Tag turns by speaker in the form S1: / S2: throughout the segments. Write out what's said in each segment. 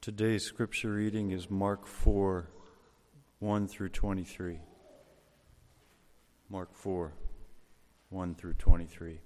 S1: Today's scripture reading is Mark 4, 1 through 23. Mark 4, 1 through 23.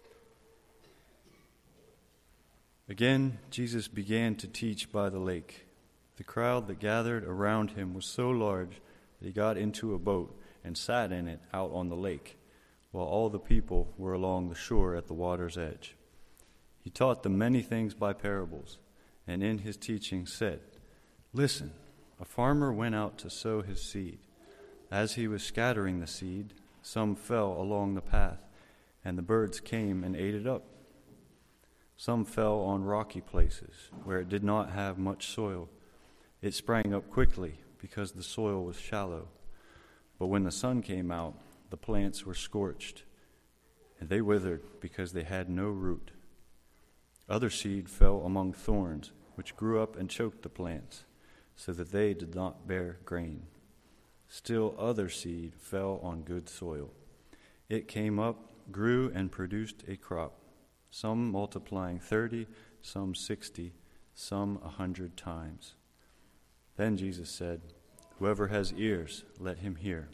S1: Again, Jesus began to teach by the lake. The crowd that gathered around him was so large that he got into a boat and sat in it out on the lake, while all the people were along the shore at the water's edge. He taught them many things by parables, and in his teaching said, "Listen, a farmer went out to sow his seed. As he was scattering the seed, some fell along the path, and the birds came and ate it up. Some fell on rocky places, where it did not have much soil. It sprang up quickly, because the soil was shallow. But when the sun came out, the plants were scorched, and they withered because they had no root. Other seed fell among thorns, which grew up and choked the plants, so that they did not bear grain. Still other seed fell on good soil. It came up, grew, and produced a crop, some multiplying 30, some 60, some 100 times. Then Jesus said, 'Whoever has ears, let him hear.'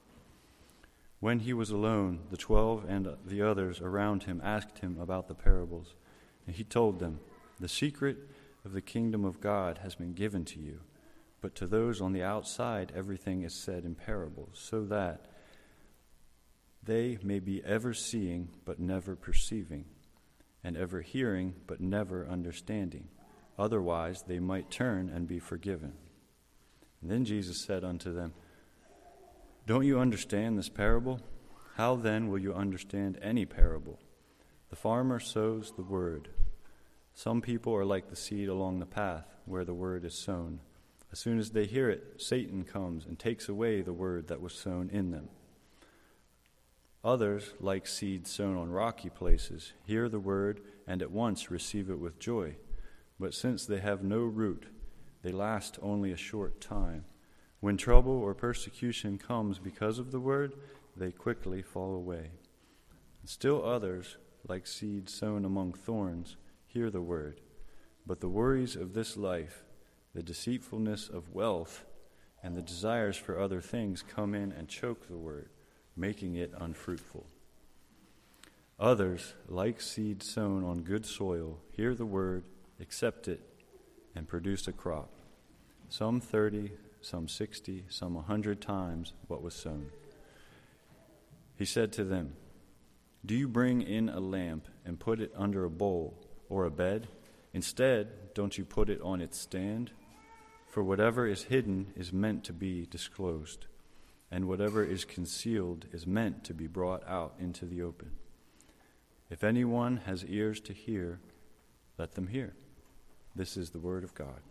S1: When he was alone, the 12 and the others around him asked him about the parables. And he told them, 'The secret of the kingdom of God has been given to you, but to those on the outside everything is said in parables, so that they may be ever seeing but never perceiving, and ever hearing but never understanding. Otherwise they might turn and be forgiven.' And then Jesus said unto them, 'Don't you understand this parable? How then will you understand any parable? The farmer sows the word. Some people are like the seed along the path where the word is sown. As soon as they hear it, Satan comes and takes away the word that was sown in them. Others, like seed sown on rocky places, hear the word and at once receive it with joy. But since they have no root, they last only a short time. When trouble or persecution comes because of the word, they quickly fall away. And still others, like seed sown among thorns, hear the word. But the worries of this life, the deceitfulness of wealth, and the desires for other things come in and choke the word, making it unfruitful. Others, like seed sown on good soil, hear the word, accept it, and produce a crop. Some 30, some 60, some 100 times what was sown." He said to them, "Do you bring in a lamp and put it under a bowl or a bed? Instead, don't you put it on its stand? For whatever is hidden is meant to be disclosed, and whatever is concealed is meant to be brought out into the open. If anyone has ears to hear, let them hear." This is the word of God.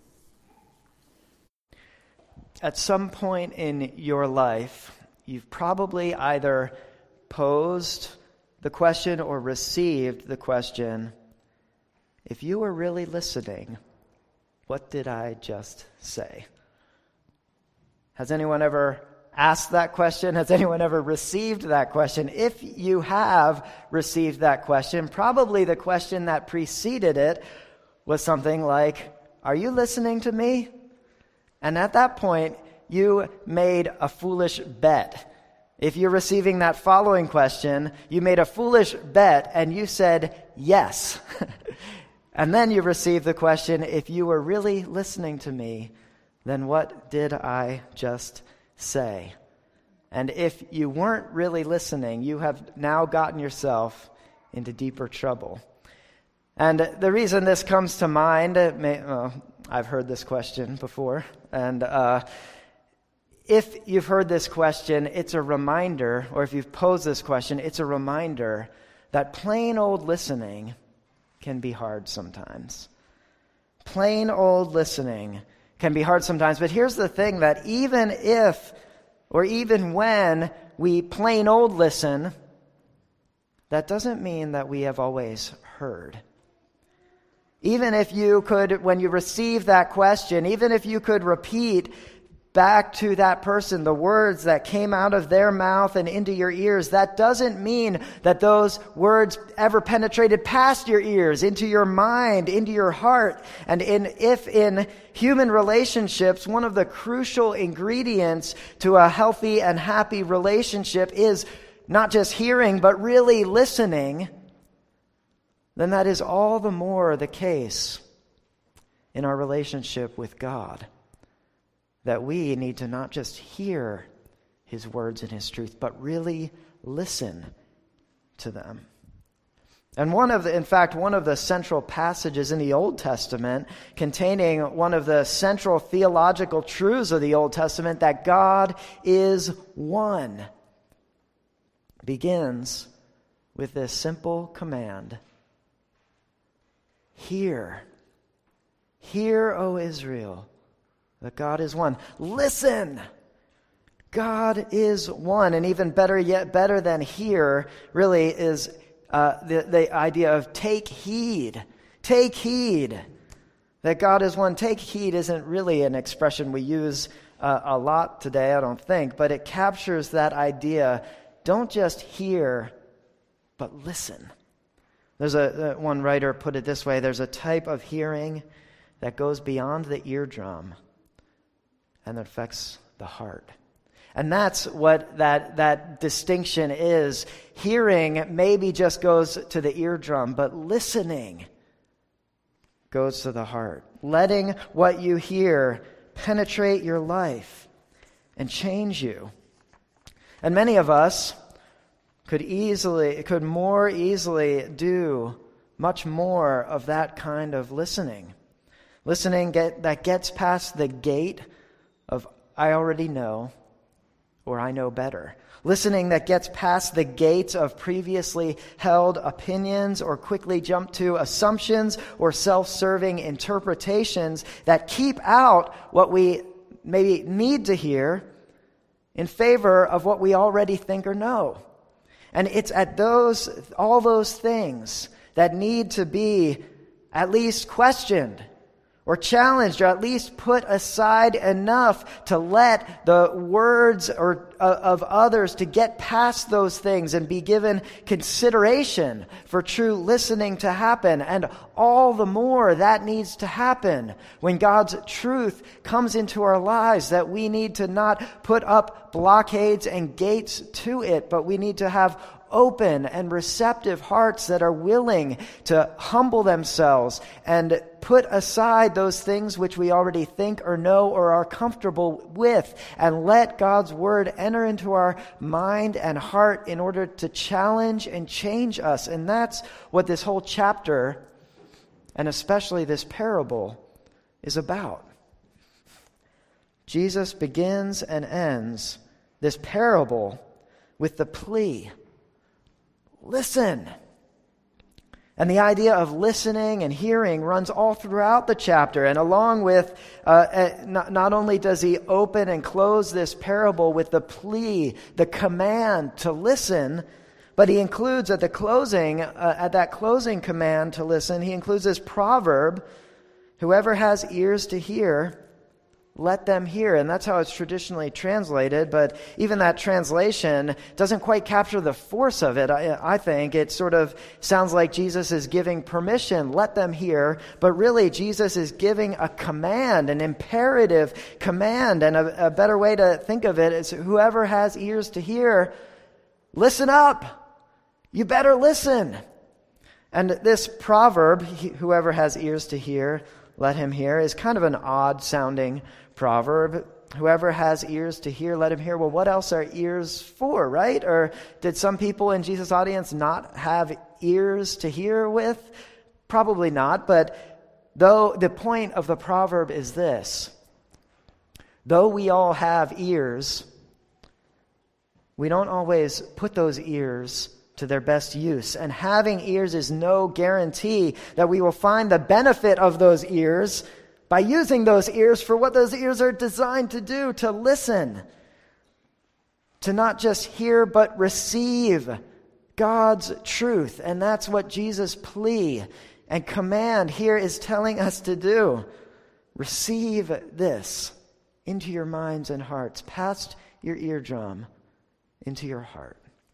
S2: At some point in your life, you've probably either posed the question or received the question, if you were really listening, what did I just say? Has anyone ever asked that question? Has anyone ever received that question? If you have received that question, probably the question that preceded it was something like, "Are you listening to me?" And at that point, you made a foolish bet. If you're receiving that following question, you made a foolish bet and you said yes. And then you received the question, if you were really listening to me, then what did I just say? And if you weren't really listening, you have now gotten yourself into deeper trouble. And the reason this comes to mind, I've heard this question before, and if you've heard this question, it's a reminder, or if you've posed this question, it's a reminder that plain old listening can be hard sometimes. Plain old listening can be hard sometimes, but here's the thing, that even if, or even when we plain old listen, that doesn't mean that we have always heard. Even if you could, when you receive that question, even if you could repeat back to that person the words that came out of their mouth and into your ears, that doesn't mean that those words ever penetrated past your ears, into your mind, into your heart. And if in human relationships, one of the crucial ingredients to a healthy and happy relationship is not just hearing, but really listening, then that is all the more the case in our relationship with God. That we need to not just hear his words and his truth, but really listen to them. And one of the central passages in the Old Testament, containing one of the central theological truths of the Old Testament, that God is one, begins with this simple command: Hear, O Israel, that God is one. Listen! God is one. And even better than hear, really, is the idea of take heed. Take heed that God is one. Take heed isn't really an expression we use a lot today, I don't think, but it captures that idea. Don't just hear, but listen. There's one writer put it this way: there's a type of hearing that goes beyond the eardrum and that affects the heart. And that's what that distinction is. Hearing maybe just goes to the eardrum, but listening goes to the heart. Letting what you hear penetrate your life and change you. And many of us could more easily do much more of that kind of listening. Listening that gets past the gate of I already know or I know better. Listening that gets past the gates of previously held opinions or quickly jump to assumptions or self-serving interpretations that keep out what we maybe need to hear in favor of what we already think or know. And it's at all those things that need to be at least questioned or challenged, or at least put aside enough to let the words of others to get past those things and be given consideration for true listening to happen. And all the more that needs to happen when God's truth comes into our lives, that we need to not put up blockades and gates to it, but we need to have open and receptive hearts that are willing to humble themselves and put aside those things which we already think or know or are comfortable with, and let God's word enter into our mind and heart in order to challenge and change us. And that's what this whole chapter, and especially this parable, is about. Jesus begins and ends this parable with the plea: listen. And the idea of listening and hearing runs all throughout the chapter. And along with, not only does he open and close this parable with the plea, the command to listen, but he includes at that closing command to listen, he includes this proverb: whoever has ears to hear, let them hear. And that's how it's traditionally translated, but even that translation doesn't quite capture the force of it. I think it sort of sounds like Jesus is giving permission, let them hear, but really Jesus is giving a command, an imperative command. And a better way to think of it is whoever has ears to hear, listen up. You better listen. And this proverb, whoever has ears to hear, let him hear, is kind of an odd sounding proverb. Whoever has ears to hear, let him hear. Well, what else are ears for, right? Or did some people in Jesus' audience not have ears to hear with? Probably not, but though the point of the proverb is this: though we all have ears, we don't always put those ears to their best use. And having ears is no guarantee that we will find the benefit of those ears by using those ears for what those ears are designed to do, to listen. To not just hear, but receive God's truth. And that's what Jesus' plea and command here is telling us to do. Receive this into your minds and hearts, past your eardrum, into your heart.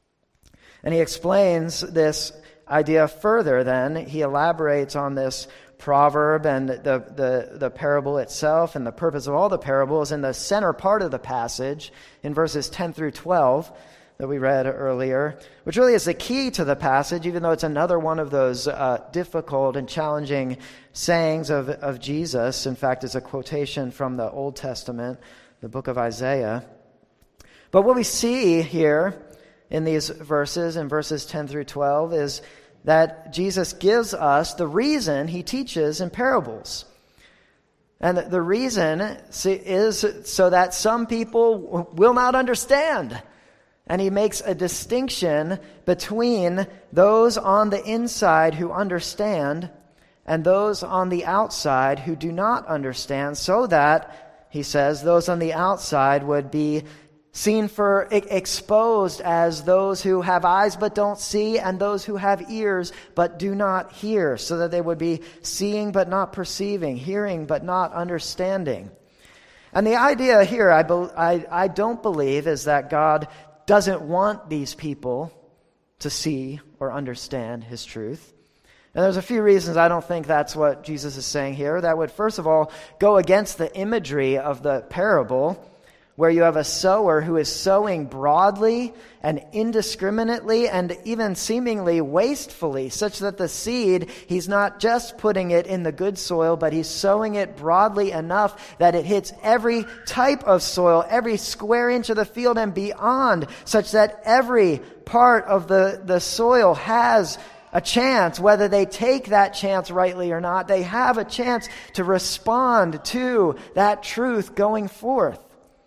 S2: And he explains this idea further then. He elaborates on this proverb and the parable itself, and the purpose of all the parables in the center part of the passage in verses 10 through 12 that we read earlier, which really is the key to the passage, even though it's another one of those difficult and challenging sayings of Jesus. In fact, it's a quotation from the Old Testament, the book of Isaiah. But what we see here in these verses, in verses 10 through 12, is that Jesus gives us the reason he teaches in parables. And the reason is so that some people will not understand. And he makes a distinction between those on the inside who understand and those on the outside who do not understand, so that, he says, those on the outside would be seen for exposed as those who have eyes but don't see, and those who have ears but do not hear, so that they would be seeing but not perceiving, hearing but not understanding. And the idea here, I don't believe, is that God doesn't want these people to see or understand his truth. And there's a few reasons I don't think that's what Jesus is saying here. That would, first of all, go against the imagery of the parable, where you have a sower who is sowing broadly and indiscriminately and even seemingly wastefully, such that the seed, he's not just putting it in the good soil, but he's sowing it broadly enough that it hits every type of soil, every square inch of the field and beyond, such that every part of the soil has a chance. Whether they take that chance rightly or not, they have a chance to respond to that truth going forth.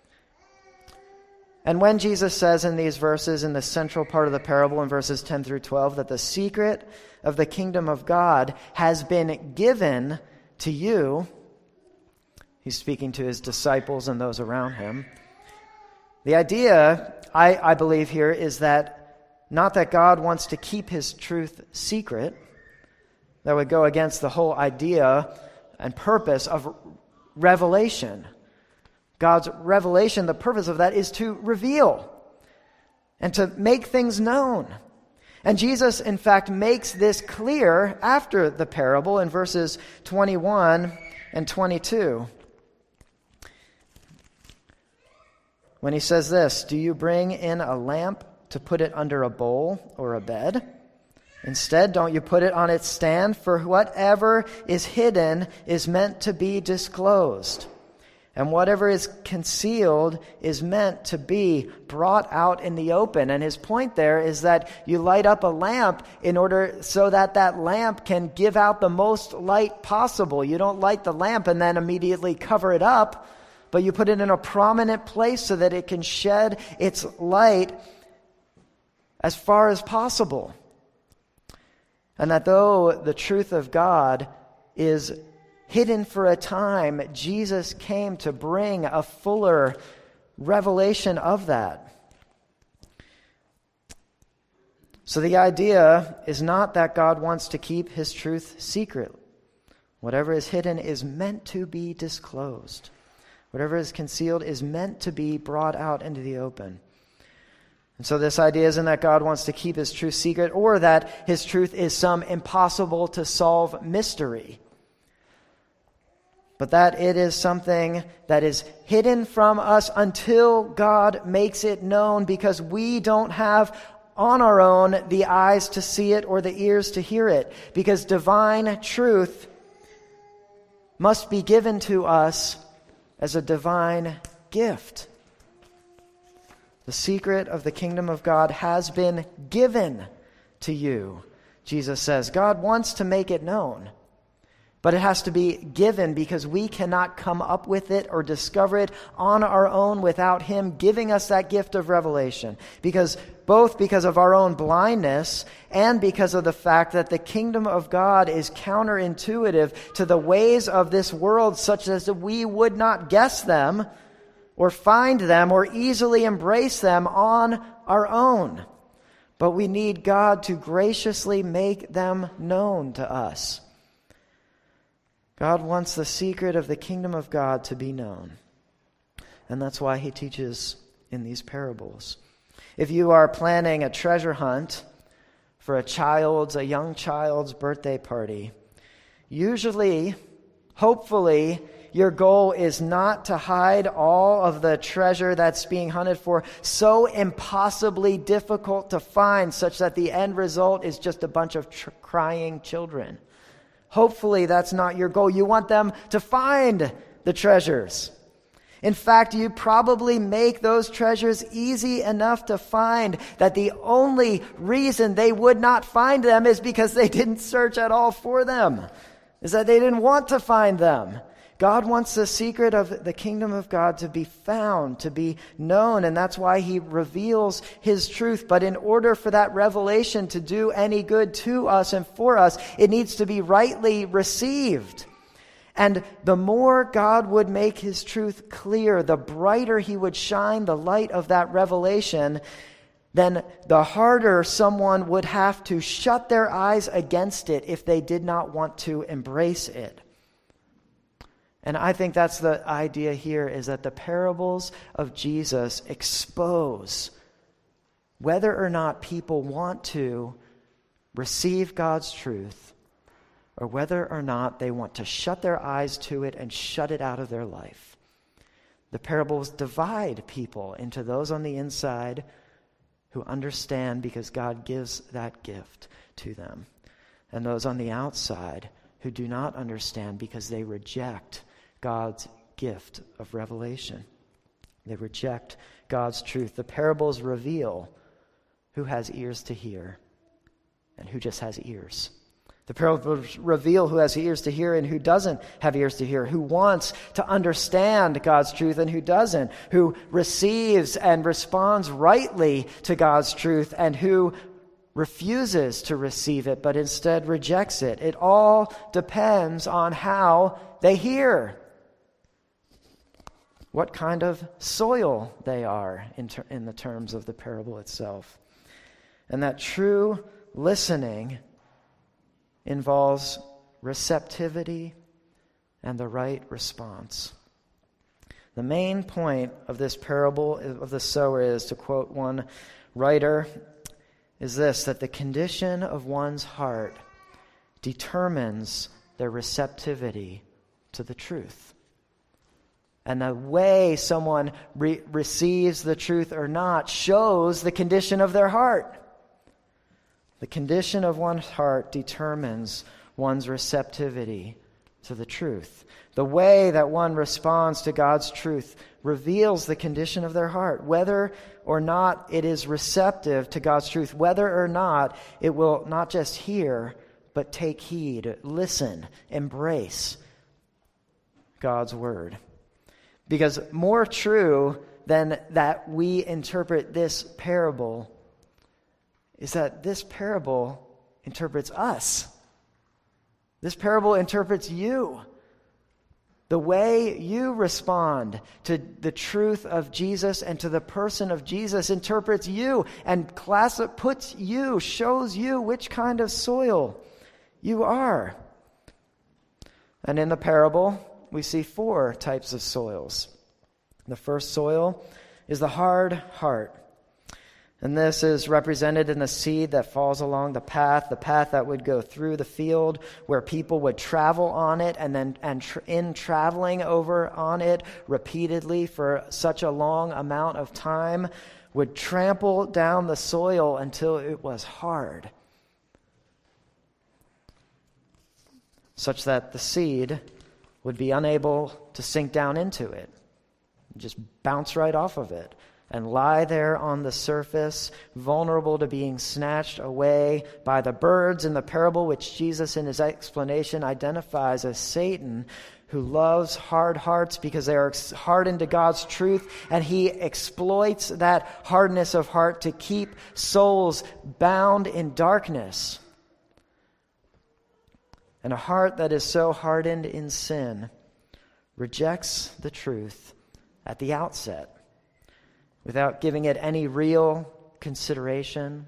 S2: And when Jesus says in these verses, in the central part of the parable, in verses 10 through 12, that the secret of the kingdom of God has been given to you, he's speaking to his disciples and those around him. The idea, I believe here, is that not that God wants to keep his truth secret. That would go against the whole idea and purpose of revelation. God's revelation, the purpose of that is to reveal and to make things known. And Jesus, in fact, makes this clear after the parable in verses 21 and 22. When he says this, "Do you bring in a lamp to put it under a bowl or a bed? Instead, don't you put it on its stand? For whatever is hidden is meant to be disclosed. And whatever is concealed is meant to be brought out in the open." And his point there is that you light up a lamp in order so that that lamp can give out the most light possible. You don't light the lamp and then immediately cover it up, but you put it in a prominent place so that it can shed its light as far as possible. And that though the truth of God is hidden for a time, Jesus came to bring a fuller revelation of that. So the idea is not that God wants to keep his truth secret. Whatever is hidden is meant to be disclosed. Whatever is concealed is meant to be brought out into the open. And so this idea isn't that God wants to keep his truth secret, or that his truth is some impossible to solve mystery, but that it is something that is hidden from us until God makes it known, because we don't have on our own the eyes to see it or the ears to hear it, because divine truth must be given to us as a divine gift. The secret of the kingdom of God has been given to you, Jesus says. God wants to make it known, but it has to be given, because we cannot come up with it or discover it on our own without him giving us that gift of revelation. Both because of our own blindness and because of the fact that the kingdom of God is counterintuitive to the ways of this world, such as we would not guess them or find them or easily embrace them on our own. But we need God to graciously make them known to us. God wants the secret of the kingdom of God to be known. And that's why he teaches in these parables. If you are planning a treasure hunt for a young child's birthday party, usually, hopefully, your goal is not to hide all of the treasure that's being hunted for so impossibly difficult to find, such that the end result is just a bunch of crying children. Hopefully, that's not your goal. You want them to find the treasures. In fact, you probably make those treasures easy enough to find that the only reason they would not find them is because they didn't search at all for them, is that they didn't want to find them. God wants the secret of the kingdom of God to be found, to be known, and that's why he reveals his truth. But in order for that revelation to do any good to us and for us, it needs to be rightly received. And the more God would make his truth clear, the brighter he would shine the light of that revelation, then the harder someone would have to shut their eyes against it if they did not want to embrace it. And I think that's the idea here, is that the parables of Jesus expose whether or not people want to receive God's truth, or whether or not they want to shut their eyes to it and shut it out of their life. The parables divide people into those on the inside who understand because God gives that gift to them, and those on the outside who do not understand because they reject God's gift of revelation. They reject God's truth. The parables reveal who has ears to hear and who just has ears. The parables reveal who has ears to hear and who doesn't have ears to hear, who wants to understand God's truth and who doesn't, who receives and responds rightly to God's truth and who refuses to receive it but instead rejects it. It all depends on how they hear, what kind of soil they are in the terms of the parable itself. And that true listening involves receptivity and the right response. The main point of this parable of the sower is, to quote one writer, is this: that the condition of one's heart determines their receptivity to the truth. And the way someone receives the truth or not shows the condition of their heart. The condition of one's heart determines one's receptivity to the truth. The way that one responds to God's truth reveals the condition of their heart, whether or not it is receptive to God's truth, whether or not it will not just hear, but take heed, listen, embrace God's word. Because more true than that we interpret this parable is that this parable interprets us. This parable interprets you. The way you respond to the truth of Jesus and to the person of Jesus interprets you and shows you which kind of soil you are. And in the parable, we see 4 types of soils. The first soil is the hard heart. And this is represented in the seed that falls along the path that would go through the field, where people would travel on it, and in traveling over on it repeatedly for such a long amount of time, would trample down the soil until it was hard, such that the seed would be unable to sink down into it, just bounce right off of it, and lie there on the surface, vulnerable to being snatched away by the birds in the parable, which Jesus in his explanation identifies as Satan, who loves hard hearts because they are hardened to God's truth, and he exploits that hardness of heart to keep souls bound in darkness. And a heart that is so hardened in sin rejects the truth at the outset, without giving it any real consideration,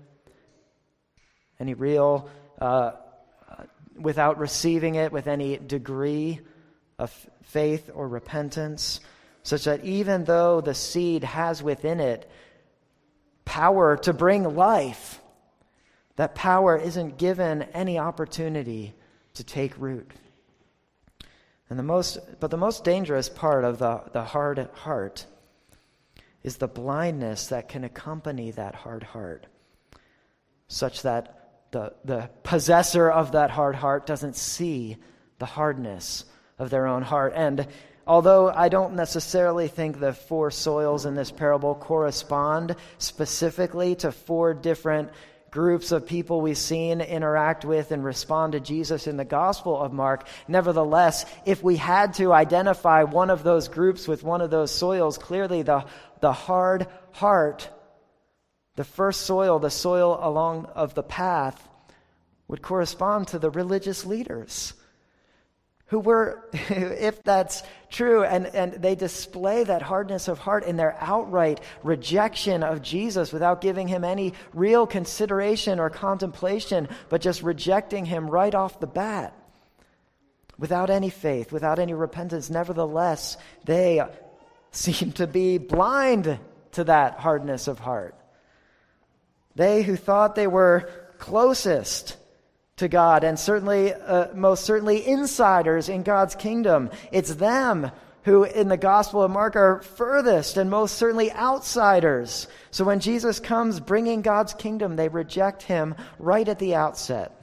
S2: without receiving it with any degree of faith or repentance, such that even though the seed has within it power to bring life, that power isn't given any opportunity to take root. And the most dangerous part of the hard heart is the blindness that can accompany that hard heart, such that the possessor of that hard heart doesn't see the hardness of their own heart. And although I don't necessarily think the 4 soils in this parable correspond specifically to 4 different groups of people we've seen interact with and respond to Jesus in the Gospel of Mark, nevertheless, if we had to identify one of those groups with one of those soils, clearly the hard heart, the first soil, the soil along of the path, would correspond to the religious leaders who were, if that's true, and they display that hardness of heart in their outright rejection of Jesus without giving him any real consideration or contemplation, but just rejecting him right off the bat. Without any faith, without any repentance, nevertheless, they seem to be blind to that hardness of heart. They who thought they were closest to God, and certainly, most certainly insiders in God's kingdom. It's them who in the Gospel of Mark are furthest and most certainly outsiders. So when Jesus comes bringing God's kingdom, they reject him right at the outset.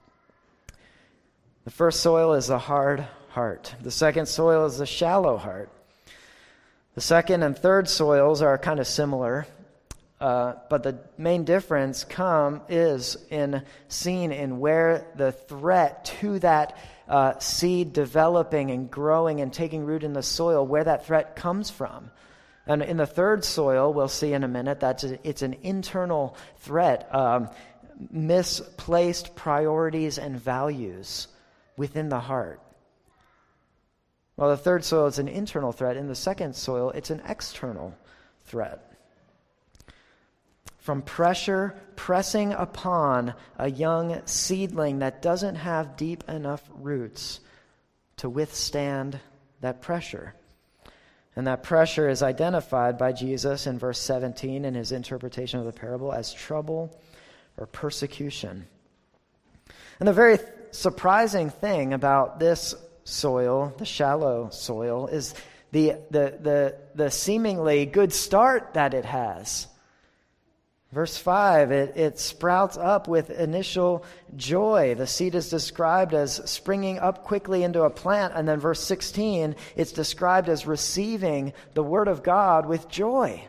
S2: The first soil is the hard heart. The second soil is the shallow heart. The second and third soils are kind of similar. But the main difference is seen in where the threat to that seed developing and growing and taking root in the soil, where that threat comes from. And in the third soil, we'll see in a minute, it's an internal threat, misplaced priorities and values within the heart. Well, the third soil is an internal threat. In the second soil, it's an external threat. From pressure pressing upon a young seedling that doesn't have deep enough roots to withstand that pressure. And that pressure is identified by Jesus in verse 17 in his interpretation of the parable as trouble or persecution. And the very surprising thing about this soil, the shallow soil, is the seemingly good start that it has. Verse 5, it sprouts up with initial joy. The seed is described as springing up quickly into a plant. And then verse 16, it's described as receiving the word of God with joy.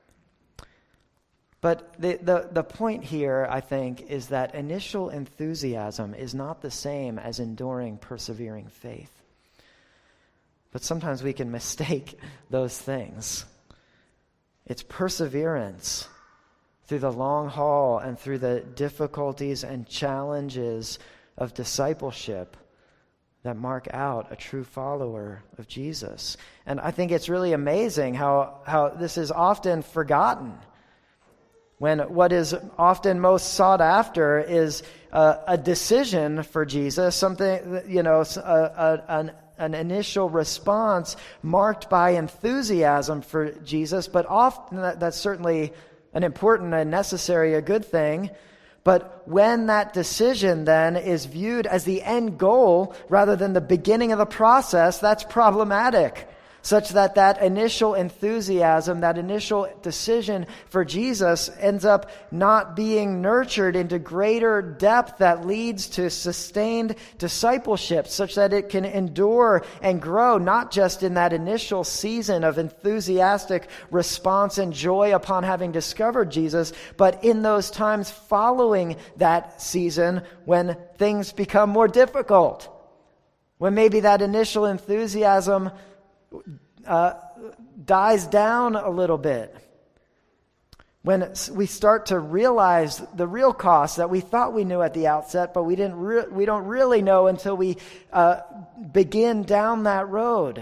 S2: But the point here, I think, is that initial enthusiasm is not the same as enduring, persevering faith. But sometimes we can mistake those things. It's perseverance through the long haul and through the difficulties and challenges of discipleship that mark out a true follower of Jesus. And I think it's really amazing how this is often forgotten, when what is often most sought after is a decision for Jesus, something, an initial response marked by enthusiasm for Jesus, but often that's certainly an important and necessary, a good thing. But when that decision then is viewed as the end goal rather than the beginning of the process, that's problematic. Such that initial enthusiasm, that initial decision for Jesus ends up not being nurtured into greater depth that leads to sustained discipleship, such that it can endure and grow, not just in that initial season of enthusiastic response and joy upon having discovered Jesus, but in those times following that season when things become more difficult, when maybe that initial enthusiasm dies down a little bit, when we start to realize the real cost that we thought we knew at the outset, but we don't really know until we begin down that road.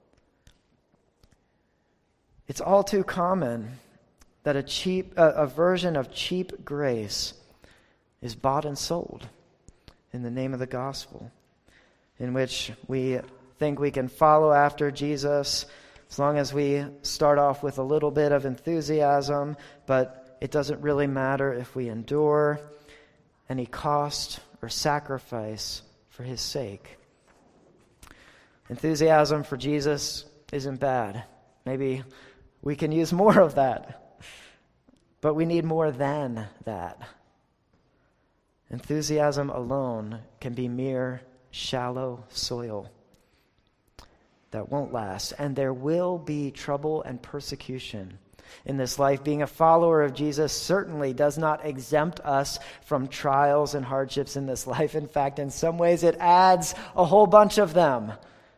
S2: It's all too common that a version of cheap grace is bought and sold in the name of the gospel, in which we think we can follow after Jesus As long as we start off with a little bit of enthusiasm, but it doesn't really matter if we endure any cost or sacrifice for his sake. Enthusiasm for Jesus isn't bad. Maybe we can use more of that. But we need more than that. Enthusiasm alone can be mere shallow soil that won't last. And there will be trouble and persecution in this life. Being a follower of Jesus certainly does not exempt us from trials and hardships in this life. In fact, in some ways, it adds a whole bunch of them.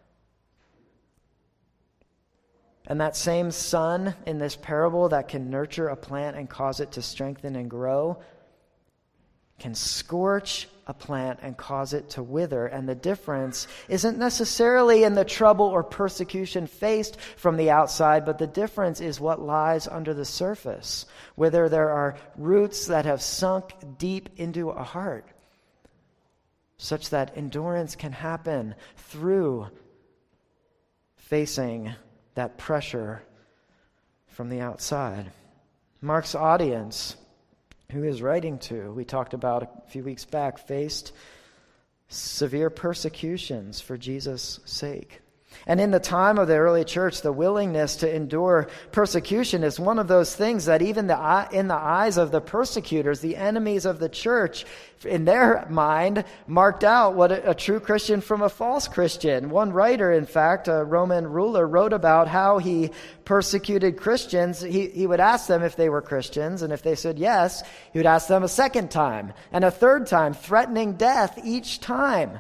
S2: And that same sun in this parable that can nurture a plant and cause it to strengthen and grow can scorch a plant and cause it to wither. And the difference isn't necessarily in the trouble or persecution faced from the outside, but the difference is what lies under the surface, whether there are roots that have sunk deep into a heart, such that endurance can happen through facing that pressure from the outside. Mark's audience, who he is writing to, we talked about a few weeks back, faced severe persecutions for Jesus' sake. And in the time of the early church, the willingness to endure persecution is one of those things that even in the eyes of the persecutors, the enemies of the church, in their mind, marked out what a true Christian from a false Christian. One writer, in fact, a Roman ruler, wrote about how he persecuted Christians. He would ask them if they were Christians, and if they said yes, he would ask them a second time and a third time, threatening death each time.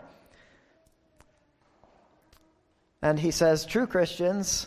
S2: And he says, true Christians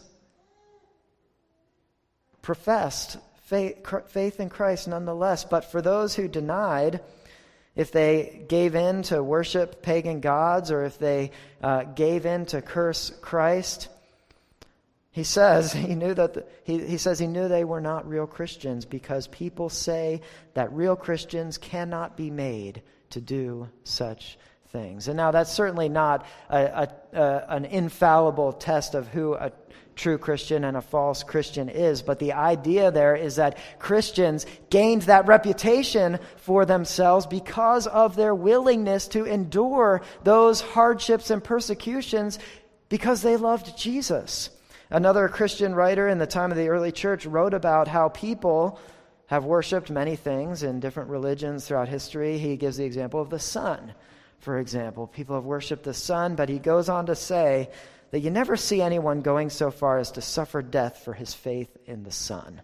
S2: professed faith in Christ nonetheless. But for those who denied, if they gave in to worship pagan gods, or if they gave in to curse Christ, he says he knew they were not real Christians, because people say that real Christians cannot be made to do such things. And now that's certainly not an infallible test of who a true Christian and a false Christian is, but the idea there is that Christians gained that reputation for themselves because of their willingness to endure those hardships and persecutions because they loved Jesus. Another Christian writer in the time of the early church wrote about how people have worshipped many things in different religions throughout history. He gives the example of the sun. For example, people have worshipped the sun, but he goes on to say that you never see anyone going so far as to suffer death for his faith in the sun.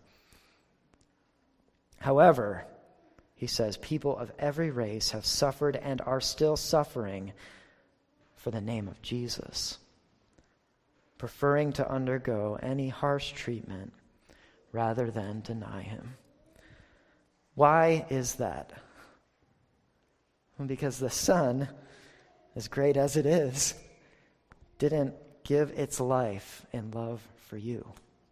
S2: However, he says, people of every race have suffered and are still suffering for the name of Jesus, preferring to undergo any harsh treatment rather than deny him. Why is that? Because the sun, as great as it is, didn't give its life in love for you.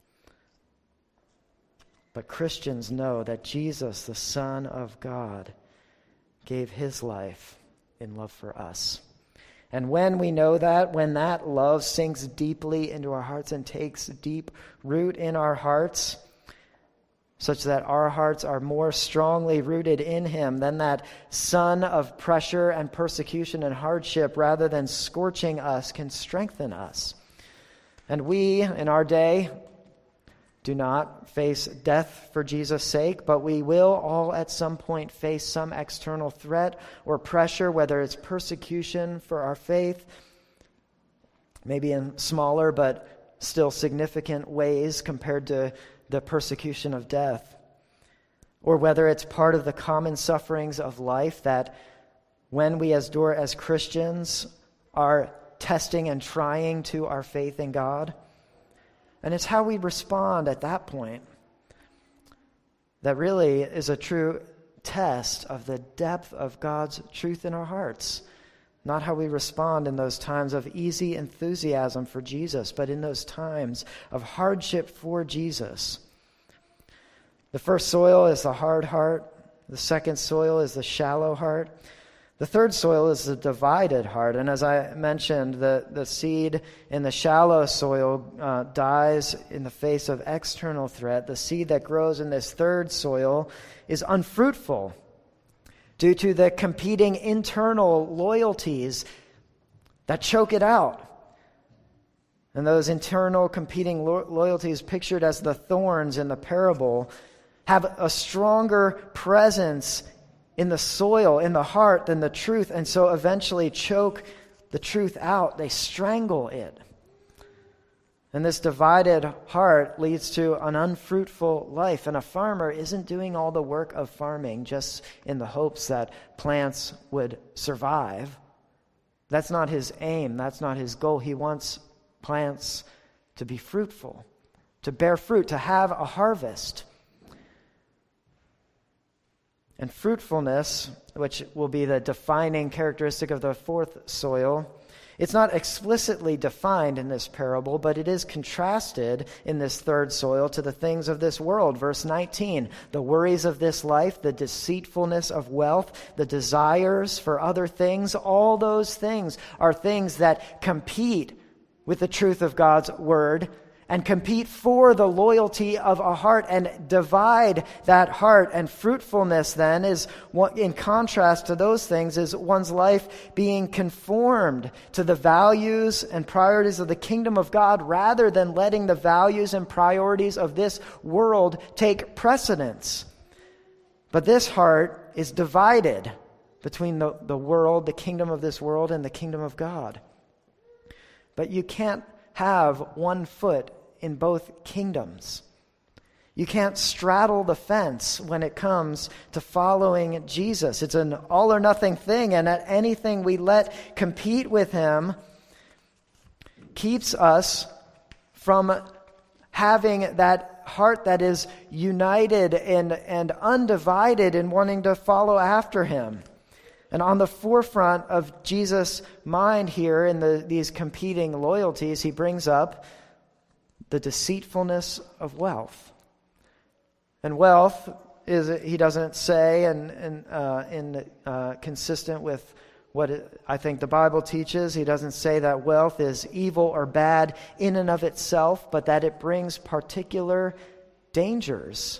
S2: But Christians know that Jesus, the Son of God, gave his life in love for us. And when we know that, when that love sinks deeply into our hearts and takes deep root in our hearts, such that our hearts are more strongly rooted in him, then that sun of pressure and persecution and hardship, rather than scorching us, can strengthen us. And we, in our day, do not face death for Jesus' sake, but we will all at some point face some external threat or pressure, whether it's persecution for our faith, maybe in smaller but still significant ways compared to the persecution of death, or whether it's part of the common sufferings of life that when we as Christians are testing and trying to our faith in God. And it's how we respond at that point that really is a true test of the depth of God's truth in our hearts. Not how we respond in those times of easy enthusiasm for Jesus, but in those times of hardship for Jesus. The first soil is the hard heart. The second soil is the shallow heart. The third soil is the divided heart. And as I mentioned, the seed in the shallow soil dies in the face of external threat. The seed that grows in this third soil is unfruitful due to the competing internal loyalties that choke it out. And those internal competing loyalties, pictured as the thorns in the parable, have a stronger presence in the soil, in the heart, than the truth, and so eventually choke the truth out. They strangle it. And this divided heart leads to an unfruitful life. And a farmer isn't doing all the work of farming just in the hopes that plants would survive. That's not his aim. That's not his goal. He wants plants to be fruitful, to bear fruit, to have a harvest. And fruitfulness, which will be the defining characteristic of the fourth soil, it's not explicitly defined in this parable, but it is contrasted in this third soil to the things of this world. Verse 19, the worries of this life, the deceitfulness of wealth, the desires for other things, all those things are things that compete with the truth of God's word and compete for the loyalty of a heart and divide that heart. And fruitfulness then is, in contrast to those things, is one's life being conformed to the values and priorities of the kingdom of God rather than letting the values and priorities of this world take precedence. But this heart is divided between the world, the kingdom of this world, and the kingdom of God. But you can't have one foot in both kingdoms. You can't straddle the fence when it comes to following Jesus. It's an all or nothing thing, and that anything we let compete with him keeps us from having that heart that is united and undivided in wanting to follow after him. And on the forefront of Jesus' mind here in these competing loyalties, he brings up the deceitfulness of wealth. And wealth is, he doesn't say, consistent with what I think the Bible teaches, he doesn't say that wealth is evil or bad in and of itself, but that it brings particular dangers.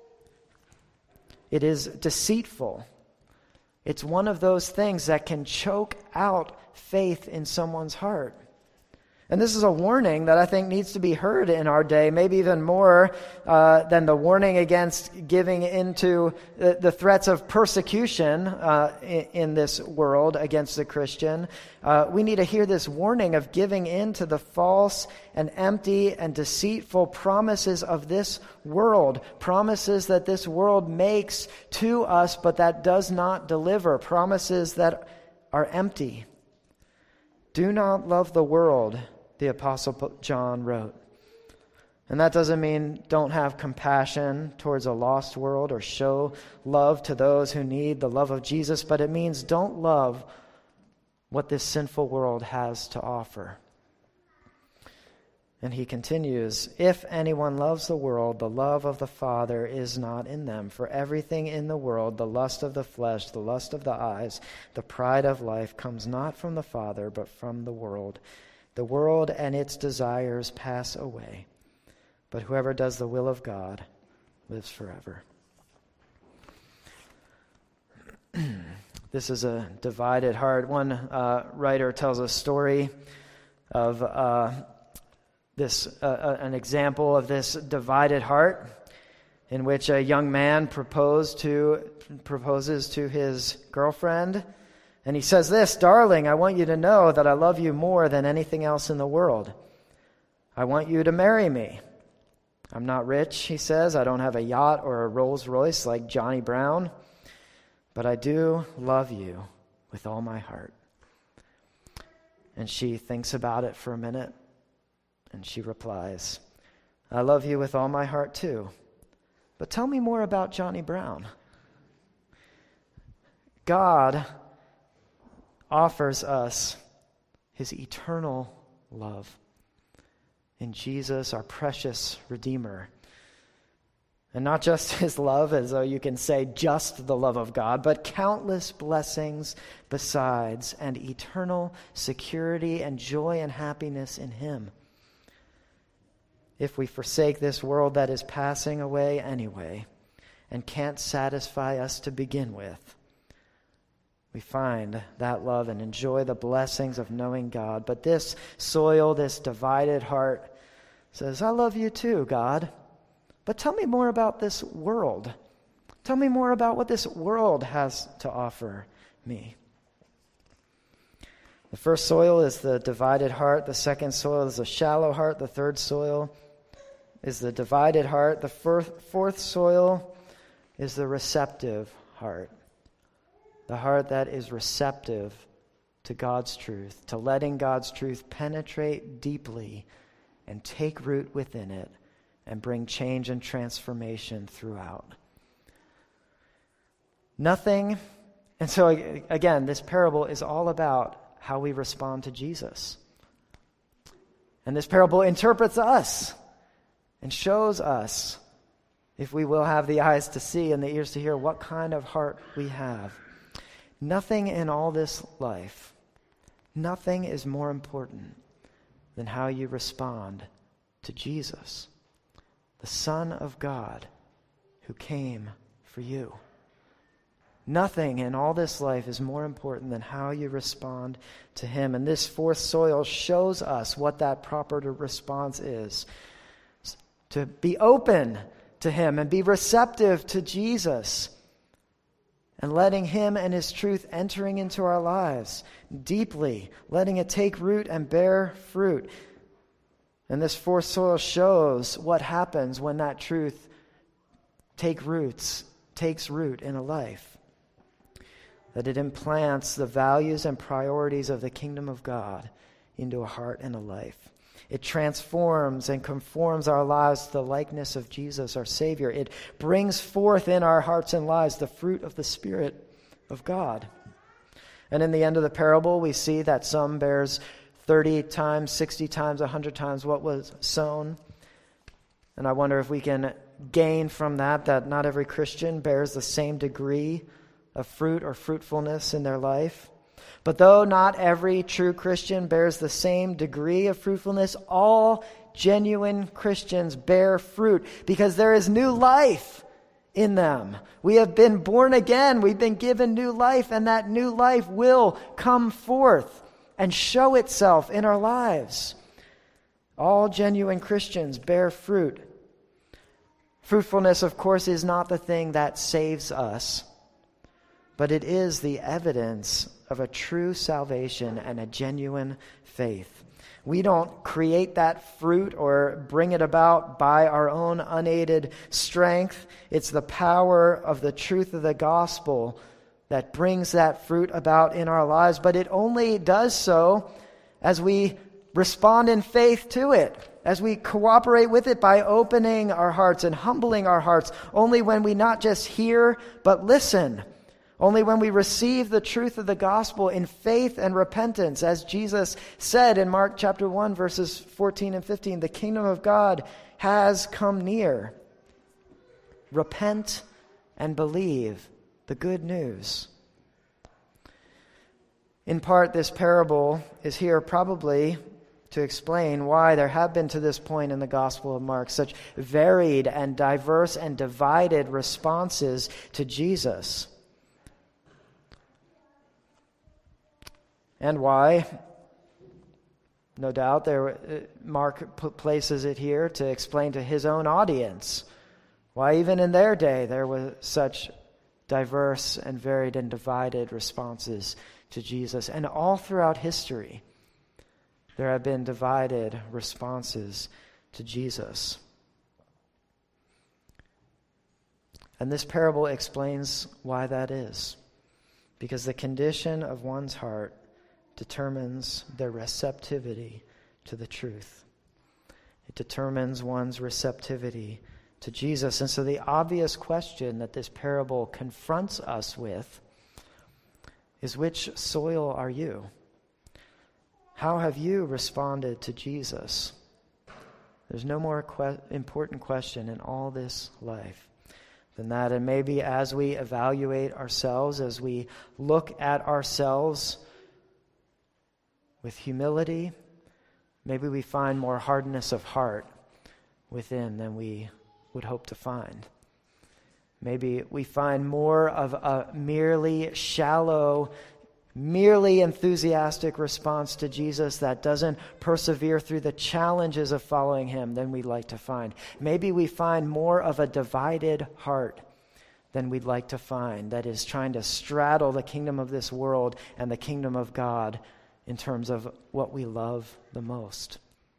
S2: It is deceitful. It's one of those things that can choke out faith in someone's heart. And this is a warning that I think needs to be heard in our day, maybe even more than the warning against giving into the threats of persecution in this world against the Christian. We need to hear this warning of giving in to the false and empty and deceitful promises of this world, promises that this world makes to us, but that does not deliver, promises that are empty. Do not love the world, the Apostle John wrote. And that doesn't mean don't have compassion towards a lost world or show love to those who need the love of Jesus, but it means don't love what this sinful world has to offer. And he continues, if anyone loves the world, the love of the Father is not in them. For everything in the world, the lust of the flesh, the lust of the eyes, the pride of life, comes not from the Father, but from the world. The world and its desires pass away, but whoever does the will of God lives forever. This is a divided heart. One writer tells a story of an example of this divided heart, in which a young man proposes to his girlfriend. And he says this, darling, I want you to know that I love you more than anything else in the world. I want you to marry me. I'm not rich, he says. I don't have a yacht or a Rolls Royce like Johnny Brown. But I do love you with all my heart. And she thinks about it for a minute. And she replies, I love you with all my heart too. But tell me more about Johnny Brown. God offers us his eternal love in Jesus, our precious Redeemer. And not just his love, as though you can say just the love of God, but countless blessings besides, and eternal security and joy and happiness in him. If we forsake this world that is passing away anyway and can't satisfy us to begin with, we find that love and enjoy the blessings of knowing God. But this soil, this divided heart says, I love you too, God. But tell me more about this world. Tell me more about what this world has to offer me. The first soil is the divided heart. The second soil is a shallow heart. The third soil is the divided heart. The fourth soil is the receptive heart. The heart that is receptive to God's truth, to letting God's truth penetrate deeply and take root within it and bring change and transformation throughout. Nothing, and so again, this parable is all about how we respond to Jesus. And this parable interprets us and shows us, if we will have the eyes to see and the ears to hear, what kind of heart we have. Nothing in all this life, nothing is more important than how you respond to Jesus, the Son of God who came for you. Nothing in all this life is more important than how you respond to him. And this fourth soil shows us what that proper response is. To be open to him and be receptive to Jesus and letting him and his truth entering into our lives deeply, letting it take root and bear fruit. And this fourth soil shows what happens when that truth takes root in a life. That it implants the values and priorities of the kingdom of God into a heart and a life. It transforms and conforms our lives to the likeness of Jesus, our Savior. It brings forth in our hearts and lives the fruit of the Spirit of God. And in the end of the parable, we see that some bears 30 times, 60 times, 100 times what was sown. And I wonder if we can gain from that not every Christian bears the same degree of fruit or fruitfulness in their life. But though not every true Christian bears the same degree of fruitfulness, all genuine Christians bear fruit because there is new life in them. We have been born again. We've been given new life, and that new life will come forth and show itself in our lives. All genuine Christians bear fruit. Fruitfulness, of course, is not the thing that saves us, but it is the evidence of a true salvation and a genuine faith. We don't create that fruit or bring it about by our own unaided strength. It's the power of the truth of the gospel that brings that fruit about in our lives, but it only does so as we respond in faith to it, as we cooperate with it by opening our hearts and humbling our hearts, only when we not just hear but listen. Only when we receive the truth of the gospel in faith and repentance, as Jesus said in Mark chapter 1, verses 14 and 15, the kingdom of God has come near. Repent and believe the good news. In part, this parable is here probably to explain why there have been to this point in the Gospel of Mark such varied and diverse and divided responses to Jesus. And why? No doubt Mark places it here to explain to his own audience why even in their day there were such diverse and varied and divided responses to Jesus. And all throughout history, there have been divided responses to Jesus. And this parable explains why that is. Because the condition of one's heart determines their receptivity to the truth. It determines one's receptivity to Jesus. And so the obvious question that this parable confronts us with is, which soil are you? How have you responded to Jesus? There's no more important question in all this life than that. And maybe as we evaluate ourselves, as we look at ourselves with humility, maybe we find more hardness of heart within than we would hope to find. Maybe we find more of a merely shallow, merely enthusiastic response to Jesus that doesn't persevere through the challenges of following him than we'd like to find. Maybe we find more of a divided heart than we'd like to find, that is trying to straddle the kingdom of this world and the kingdom of God in terms of what we love the most.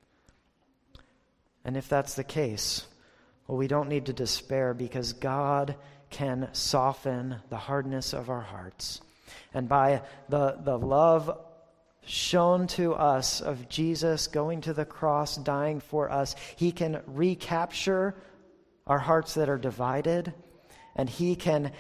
S2: And if that's the case, well, we don't need to despair, because God can soften the hardness of our hearts. And by the love shown to us of Jesus going to the cross, dying for us, he can recapture our hearts that are divided, and he can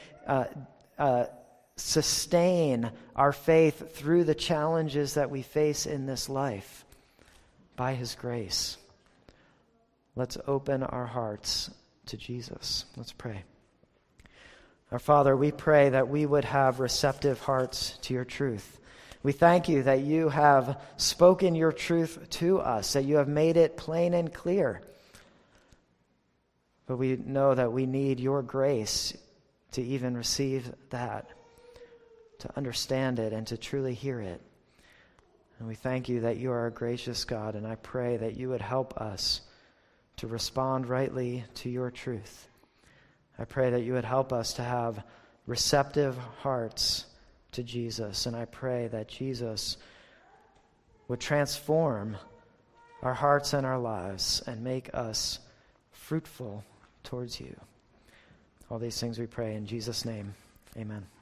S2: sustain our faith through the challenges that we face in this life by his grace. Let's open our hearts to Jesus. Let's pray. Our Father, we pray that we would have receptive hearts to your truth. We thank you that you have spoken your truth to us, that you have made it plain and clear. But we know that we need your grace to even receive that, to understand it, and to truly hear it. And we thank you that you are a gracious God, and I pray that you would help us to respond rightly to your truth. I pray that you would help us to have receptive hearts to Jesus, and I pray that Jesus would transform our hearts and our lives and make us fruitful towards you. All these things we pray in Jesus' name. Amen.